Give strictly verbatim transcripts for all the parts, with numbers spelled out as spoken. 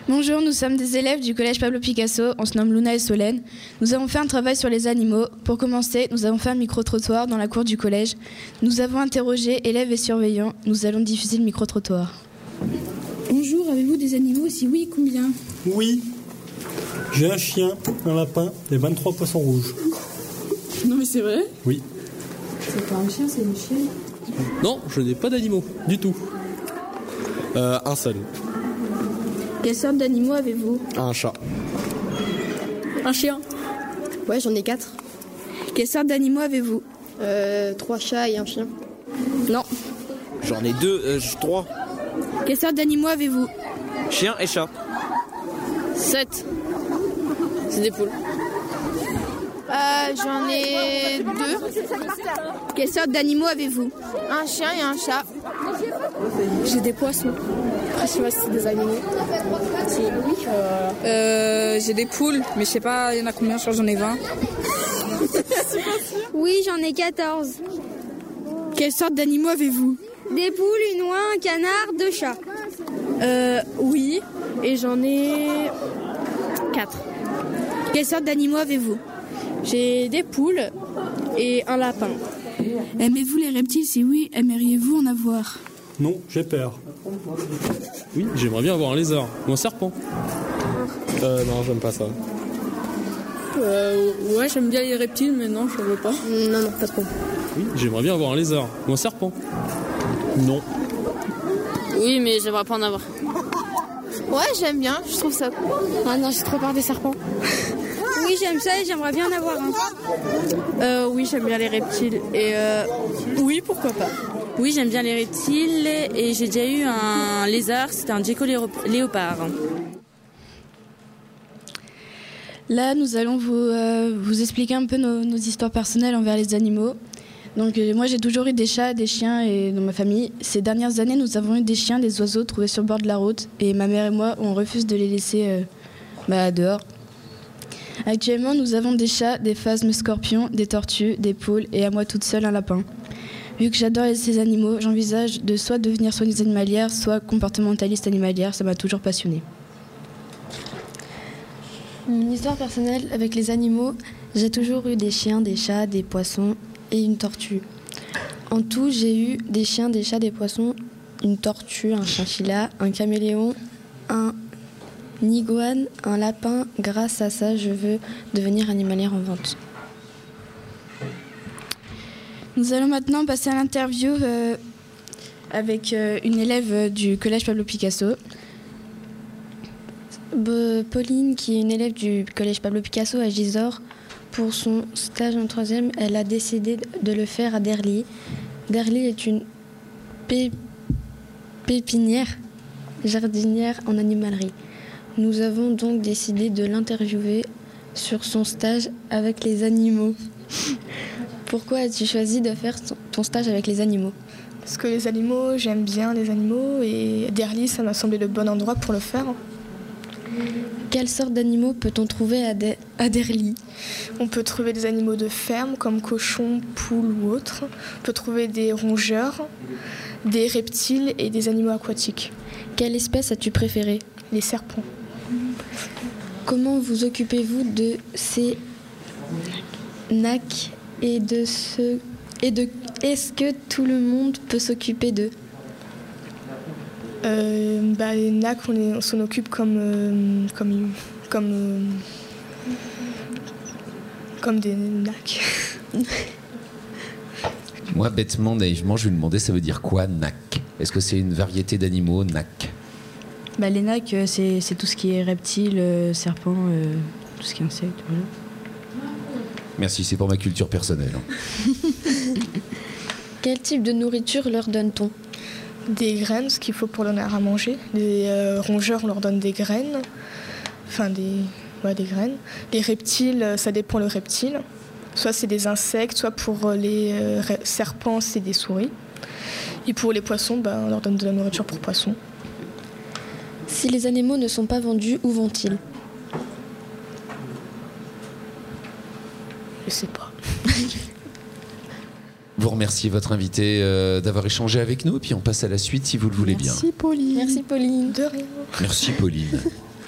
Bonjour, nous sommes des élèves du collège Pablo Picasso, on se nomme Luna et Solène. Nous avons fait un travail sur les animaux. Pour commencer, nous avons fait un micro-trottoir dans la cour du collège. Nous avons interrogé élèves et surveillants. Nous allons diffuser le micro-trottoir. Bonjour, avez-vous des animaux? Si oui, combien? Oui, j'ai un chien, un lapin et vingt-trois poissons rouges. Non mais c'est vrai? Oui. C'est pas un chien, c'est une chienne. Non, je n'ai pas d'animaux, du tout. Euh, un seul. Quelle sorte d'animaux avez-vous? Un chat. Un chien? Ouais, j'en ai quatre. Quelle sorte d'animaux avez-vous? Euh, trois chats et un chien. Non. J'en ai deux, euh, trois. Quelle sorte d'animaux avez-vous? Chien et chat. Sept. C'est des poules. Euh, j'en ai deux. Quelle sorte d'animaux avez-vous? Un chien et un chat. J'ai des poissons. Après, je sais pas si c'est des animaux. Si, oui. Euh... Euh, j'ai des poules, mais je sais pas, il y en a combien? Je crois que j'en ai vingt. Oui, j'en ai quatorze. Quelle sorte d'animaux avez-vous? Des poules, une oie, un canard, deux chats. Euh, oui. Et j'en ai quatre. Quelle sorte d'animaux avez-vous? J'ai des poules et un lapin. Aimez-vous les reptiles? Si oui, aimeriez-vous en avoir? Non, j'ai peur. Oui, j'aimerais bien avoir un lézard ou un serpent. Euh, non, j'aime pas ça. Euh, ouais, j'aime bien les reptiles, mais non, je veux pas. Non, non, pas trop. Oui, j'aimerais bien avoir un lézard ou un serpent. Non. Oui, mais j'aimerais pas en avoir. Ouais, j'aime bien, je trouve ça cool. Ah non, j'ai trop peur des serpents. Oui, j'aime ça et j'aimerais bien en avoir un. Euh, oui, j'aime bien les reptiles. Et euh, oui, pourquoi pas. Oui, j'aime bien les reptiles et j'ai déjà eu un lézard, c'était un gecko léopard. Là, nous allons vous, euh, vous expliquer un peu nos, nos histoires personnelles envers les animaux. Donc, euh, moi, j'ai toujours eu des chats, des chiens et dans ma famille. Ces dernières années, nous avons eu des chiens, des oiseaux trouvés sur le bord de la route. Et ma mère et moi, on refuse de les laisser euh, bah, dehors. Actuellement, nous avons des chats, des phasmes scorpions, des tortues, des poules et à moi toute seule un lapin. Vu que j'adore ces animaux, j'envisage de soit devenir soigneuse animalière, soit comportementaliste animalière. Ça m'a toujours passionnée. Mon histoire personnelle avec les animaux, j'ai toujours eu des chiens, des chats, des poissons et une tortue. En tout, j'ai eu des chiens, des chats, des poissons, une tortue, un chinchilla, un caméléon, un iguane, un lapin. Grâce à ça, je veux devenir animalière en vente. Nous allons maintenant passer à l'interview euh, avec euh, une élève du collège Pablo Picasso. Be- Pauline, qui est une élève du collège Pablo Picasso à Gisors, pour son stage en troisième, elle a décidé de le faire à Derly. Derly est une pé- pépinière jardinière en animalerie. Nous avons donc décidé de l'interviewer sur son stage avec les animaux. Pourquoi as-tu choisi de faire ton stage avec les animaux? Parce que les animaux, j'aime bien les animaux et Derly, ça m'a semblé le bon endroit pour le faire. Quelle sorte d'animaux peut-on trouver à, de- à Derly? On peut trouver des animaux de ferme comme cochons, poules ou autres. On peut trouver des rongeurs, des reptiles et des animaux aquatiques. Quelle espèce as-tu préférée? Les serpents. Comment vous occupez-vous de ces nacs et de ce et de est-ce que tout le monde peut s'occuper d'eux? Euh, bah, les nacs, on, est, on s'en occupe comme euh, comme comme euh, comme des nacs. Moi, bêtement, naïvement, je vais lui demander, ça veut dire quoi, nac? Est-ce que c'est une variété d'animaux, nac? Bah, les nacs, euh, c'est, c'est tout ce qui est reptiles, euh, serpents, euh, tout ce qui est insectes. Voilà. Merci, c'est pour ma culture personnelle. Quel type de nourriture leur donne-t-on? Des graines, ce qu'il faut pour donner à manger. Les euh, rongeurs, on leur donne des graines. Enfin, des, ouais, des graines. Les reptiles, ça dépend le reptile. Soit c'est des insectes, soit pour les euh, serpents, c'est des souris. Et pour les poissons, bah, on leur donne de la nourriture pour poissons. Si les animaux ne sont pas vendus, où vont-ils? Je sais pas. Vous remerciez votre invité euh, d'avoir échangé avec nous, puis on passe à la suite si vous le voulez bien. Merci Pauline. Merci Pauline. De rien. Merci Pauline.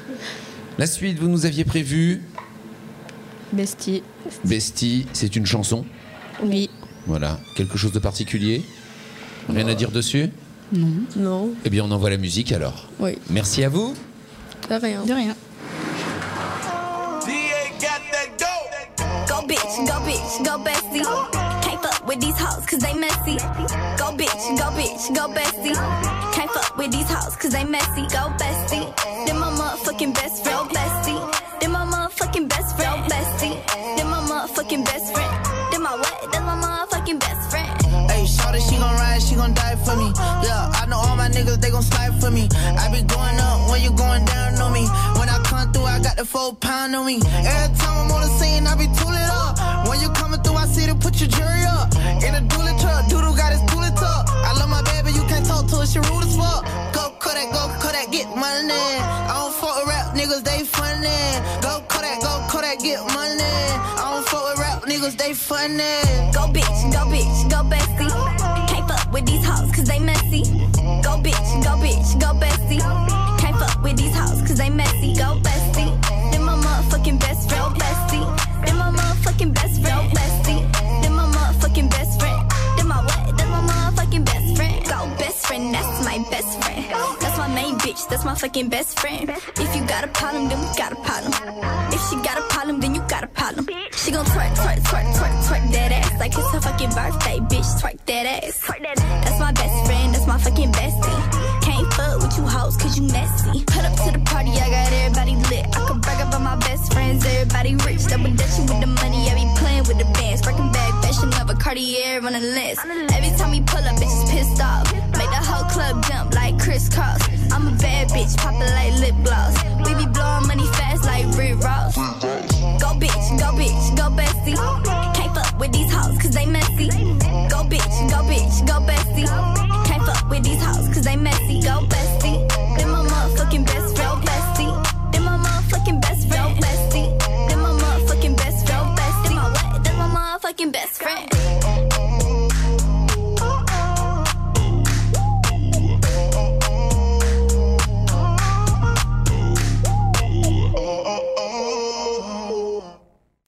La suite, vous nous aviez prévu Bestie. Bestie, c'est une chanson? Oui. Voilà. Quelque chose de particulier? Rien à dire dessus? Non. Non. Eh bien, on envoie la musique alors. Oui. Merci à vous. De rien. De rien. Go bitch, go bitch, go bestie. Can't fuck with these hoes cause they messy. Go bitch, go bitch, go bestie. Can't fuck with these hoes cause they messy. Go bestie. Then my motherfucking best friend. Go bestie. Then my motherfucking best friend. Go bestie. Then my motherfucking best friend. Then my what? Then my motherfucking best friend. Hey, shorty, she gon' ride, she gon' die for me. Yeah, I know all my niggas, they gon' slide for me. I be going up when you going down on me. When I come through, I got the four pound on me. Every time I'm on the scene, I be tooling up. When you coming through, I see to put your jury up. In a dually truck, doodle got his tooling tuck. I love my baby, you can't talk to her, she rude as fuck. Go Kodak, go Kodak, get money. I don't fuck with rap niggas, they funny. Go Kodak, go Kodak, get money. I don't fuck with rap niggas, they funny. Go bitch, go bitch, go bestie. Can't fuck with these hoes cause they messy. Go bitch, go bitch, go bestie. Can't fuck with these hoes cause they messy. Go bestie. Then my motherfucking best friend. Go bestie. Then my motherfucking best friend. Go bestie. Then my motherfucking best friend. Then my what? Then my motherfucking best friend. Go best friend, that's my best friend. That's my main bitch, that's my fucking best friend. If you got a problem, then we got a problem. If she got a problem, then you got a problem. She gon' twerk, twerk, twerk, twerk, twerk that ass like it's her fucking birthday, bitch. Twerk that ass. That's my best friend, that's my fucking bestie. Can't fuck with you hoes cause you messy. Put up to the party, I got everybody lit. I could brag about my best friends, everybody rich. Double dutching with the money, I be playing with the bands. Breaking bag, fashion of a Cartier on the list. Every time we pull up, bitches pissed off. Make the whole club jump like crisscross. I'm a bad bitch, poppin' like lip gloss.